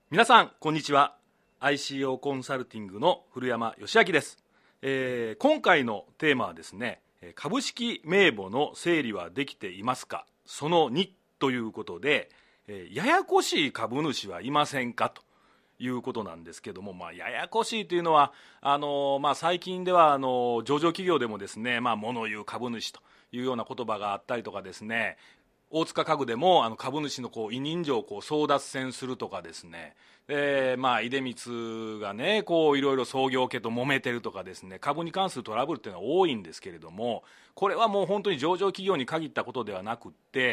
皆さんこんにちは。 ICO コンサルティングの古山義明です。今回のテーマはですね、株式名簿の整理はできていますか、その2ということで、ややこしい株主はいませんかということなんですけども、ややこしいというのは最近では上場企業でもですね、物言う株主というような言葉があったりとかですね、大塚家具でも株主の委任状を争奪戦するとかですね、出光がねいろいろ創業家と揉めてるとかですね、株に関するトラブルっていうのは多いんですけれども、これはもう本当に上場企業に限ったことではなくって、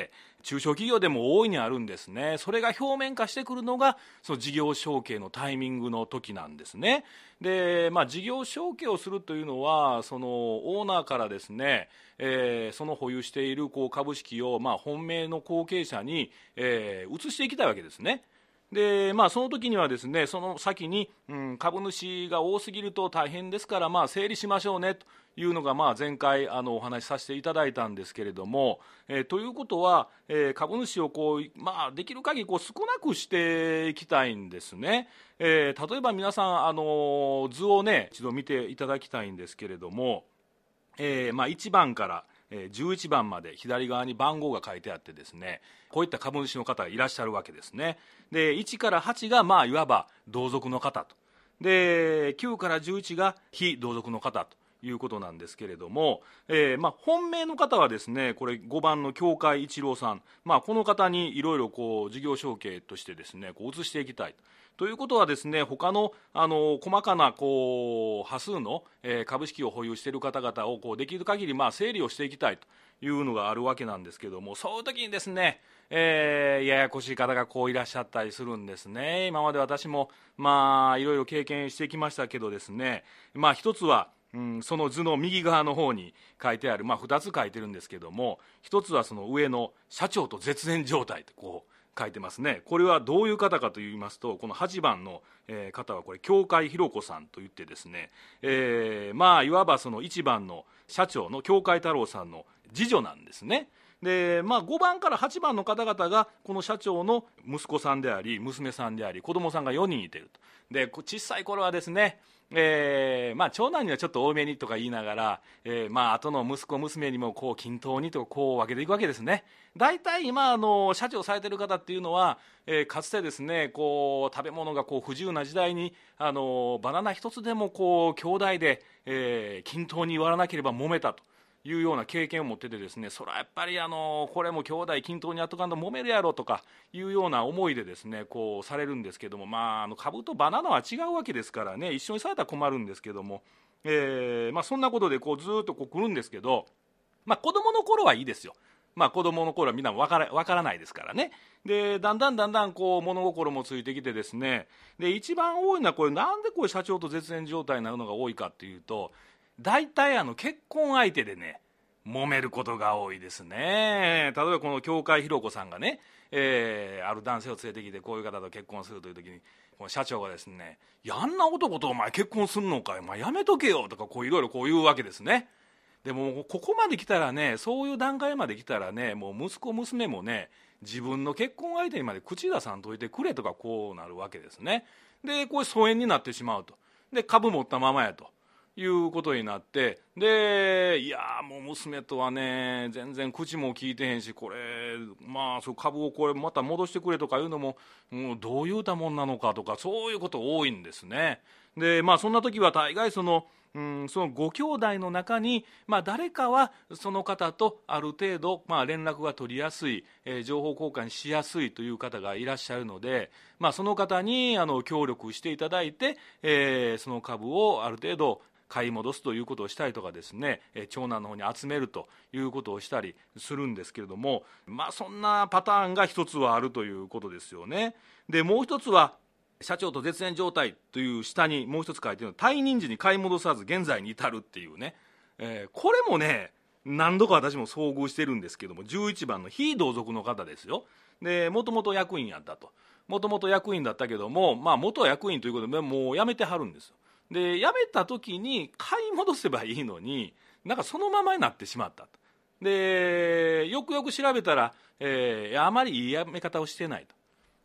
中小企業でも大いにあるんですね。それが表面化してくるのがその事業承継のタイミングの時なんですね。で、事業承継をするというのはそのオーナーからですね、その保有している株式を本命の後継者に、移していきたいわけですね。でその時にはですね、その先に、株主が多すぎると大変ですから、整理しましょうねというのが前回お話しさせていただいたんですけれども、ということは、株主をできる限り少なくしていきたいんですね。例えば皆さん図をね一度見ていただきたいんですけれども、1番から11番まで左側に番号が書いてあってですね、こういった株主の方がいらっしゃるわけですね。で1から8がいわば同族の方と、で9から11が非同族の方ということなんですけれども、本命の方はですね、これ5番の京海一郎さん、この方にいろいろ事業承継としてですね移していきたいということはですね、他の細かな端数の株式を保有している方々をできる限り整理をしていきたいというのがあるわけなんですけども、そういう時にですね、ややこしい方がいらっしゃったりするんですね。今まで私もいろいろ経験してきましたけどですね、一つはその図の右側の方に書いてある、2つ書いてるんですけども、一つはその上の社長と絶縁状態と書いてますね。これはどういう方かといいますと、この8番の方はこれ京海博子さんといってですね、いわばその1番の社長の京海太郎さんの次女なんですね。で5番から8番の方々がこの社長の息子さんであり娘さんであり子供さんが4人いてると。で小さい頃はですね、長男にはちょっと多めにとか言いながら、後の息子娘にも均等にと分けていくわけですね。大体今社長されてる方っていうのは、かつてですね食べ物が不自由な時代にバナナ一つでも兄弟で、均等に割らなければ揉めたというような経験を持っててですね、それはやっぱりこれも兄弟均等にやっとかんと揉めるやろとかいうような思いでですねされるんですけども、株とバナナは違うわけですからね、一緒にされたら困るんですけども、そんなことでずっと来るんですけど、子供の頃はいいですよ。子供の頃はみんな分からないですからね。でだんだん物心もついてきてですね、で一番多いのはなんで社長と絶縁状態になるのが多いかっていうと、大体結婚相手でね揉めることが多いですね。例えばこの京海博子さんがね、ある男性を連れてきてこういう方と結婚するという時に、この社長がですね、あんな男とお前結婚するのかい、やめとけよとかいろいろ言うわけですね。でもここまで来たらね、そういう段階まで来たらね、もう息子娘もね自分の結婚相手にまで口出さんといてくれとかなるわけですね。で疎遠になってしまうと。で株持ったままやということになって、でもう娘とはね全然口も聞いてへんし、そう株をまた戻してくれとかいうのも、どういうたもんなのかとか、そういうこと多いんですね。でそんな時は大概そのご兄弟の中に、誰かはその方とある程度、連絡が取りやすい、情報交換しやすいという方がいらっしゃるので、その方に協力していただいて、その株をある程度買い戻すということをしたりとかですね、長男の方に集めるということをしたりするんですけれども、そんなパターンが一つはあるということですよね。でもう一つは社長と絶縁状態という下にもう一つ書いてるの、退任時に買い戻さず現在に至るっていうね、これもね何度か私も遭遇してるんですけども、11番の非同族の方ですよ。でもともと役員やったと、もともと役員だったけども、元役員ということでもう辞めてはるんですよ。で辞めた時に買い戻せばいいのに、そのままになってしまったと。でよくよく調べたら、あまりいい辞め方をしてないと。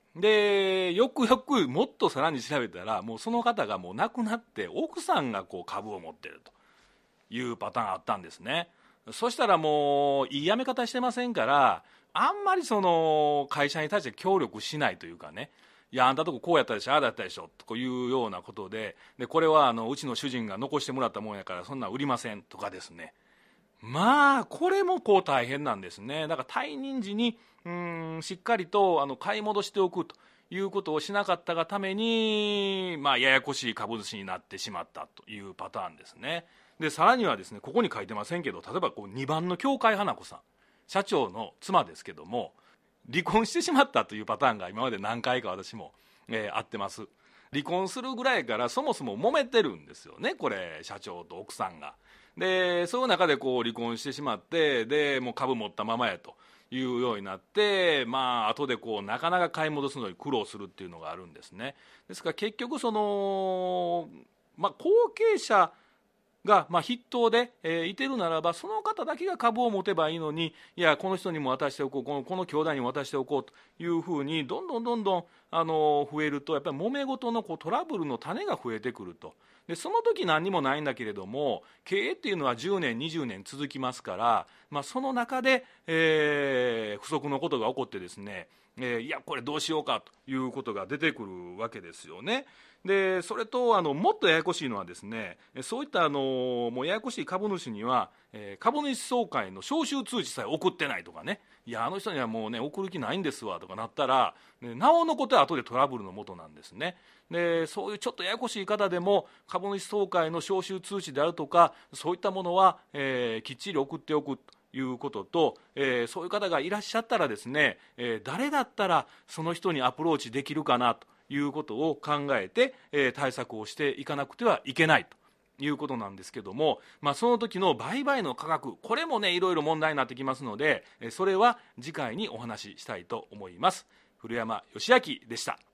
でよくよくもっとさらに調べたら、もうその方がもう亡くなって奥さんがこう株を持ってるというパターンあったんですね。そしたらもういい辞め方してませんから、あんまりその会社に対して協力しないというかね、いやあんたとここうやったでしょ、ああだったでしょというようなことで、これはうちの主人が残してもらったもんやからそんなん売りませんとかですね、まあこれもこう大変なんですね。だから退任時にしっかりと買い戻しておくということをしなかったがために、まあ、ややこしい株主になってしまったというパターンですね。でさらにはですね、ここに書いてませんけど、例えばこう2番の協会花子さん、社長の妻ですけども、離婚してしまったというパターンが今まで何回か私も、会ってます。離婚するぐらいからそもそも揉めてるんですよね、これ社長と奥さんが。でそういう中でこう離婚してしまって、でもう株持ったままやというようになって、まあ後でこうなかなか買い戻すのに苦労するっていうのがあるんですね。ですから結局その、後継者が筆頭で、いてるならば、その方だけが株を持てばいいのに、いやこの人にも渡しておこう、この兄弟にも渡しておこうというふうにどんどん増えると、やっぱり揉め事のトラブルの種が増えてくると。でその時何にもないんだけれども、経営っていうのは10年20年続きますから、その中で、不測のことが起こってですね、いやこれどうしようかということが出てくるわけですよね。でそれともっとややこしいのはですね、そういったもうややこしい株主には、株主総会の招集通知さえ送ってないとかね、いやあの人にはもうね送る気ないんですわとかなったら、なおのことは後でトラブルのもとなんですね。でそういうちょっとややこしい方でも株主総会の招集通知であるとか、そういったものは、きっちり送っておくということと、そういう方がいらっしゃったらですね、誰だったらその人にアプローチできるかなということを考えて、対策をしていかなくてはいけないということなんですけども、その時の売買の価格、これもねいろいろ問題になってきますので、それは次回にお話ししたいと思います。古山義明でした。